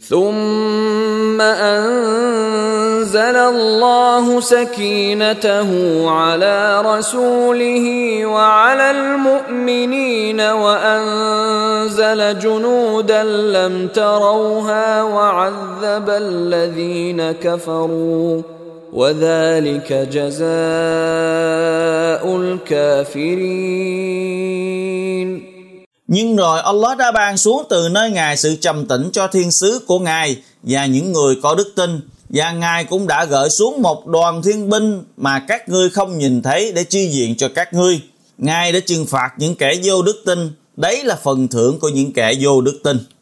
ثم أنزل الله سكينته على رسوله وعلى المؤمنين وأنزل جنودا لم تروها وعذب الذين كفروا وذلك جزاء الكافرين. Nhưng rồi Allah đã ban xuống từ nơi Ngài sự trầm tĩnh cho thiên sứ của Ngài và những người có đức tin, và Ngài cũng đã gửi xuống một đoàn thiên binh mà các ngươi không nhìn thấy để chi viện cho các ngươi. Ngài đã trừng phạt những kẻ vô đức tin, đấy là phần thưởng của những kẻ vô đức tin.